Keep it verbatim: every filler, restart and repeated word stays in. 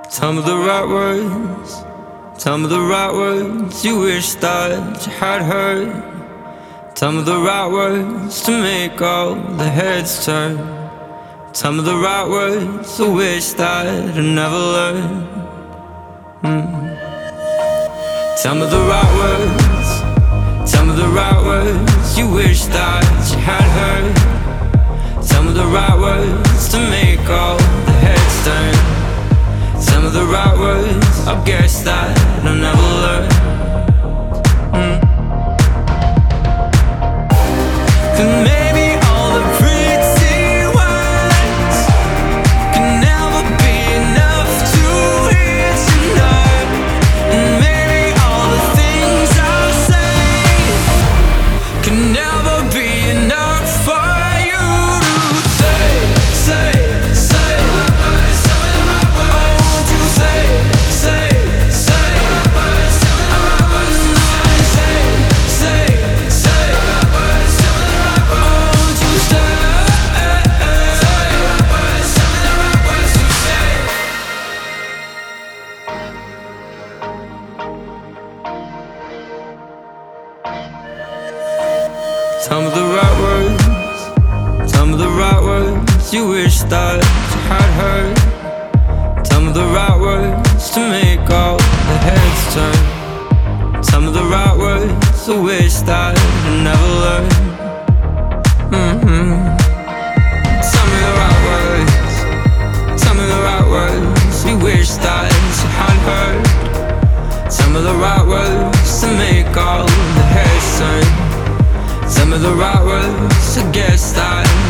Tell me the right words, tell me the right words you wish that you had heard. Tell me the right words to make all the heads turn. Tell me the right words I wish that I never learned. mm. Tell me the right words, tell me the right words you wish that you had heard. Tell me the right words to make all the heads turn. Tell me the right words, I guess that I'll never learn. mm. 'Cause maybe all the pretty words can never be enough to hear tonight. And maybe all the things I'll say can never be enough for you to say, say, say. Tell me the right words, tell me the right words you wish that you had heard. Tell me the right words to make all the heads turn. Tell me the right words I wish that I never learned. mm-hmm. Tell me the right words, tell me the right words you wish that you had heard. Tell me the right words to make all the heads turn. Tell me the right words, I guess that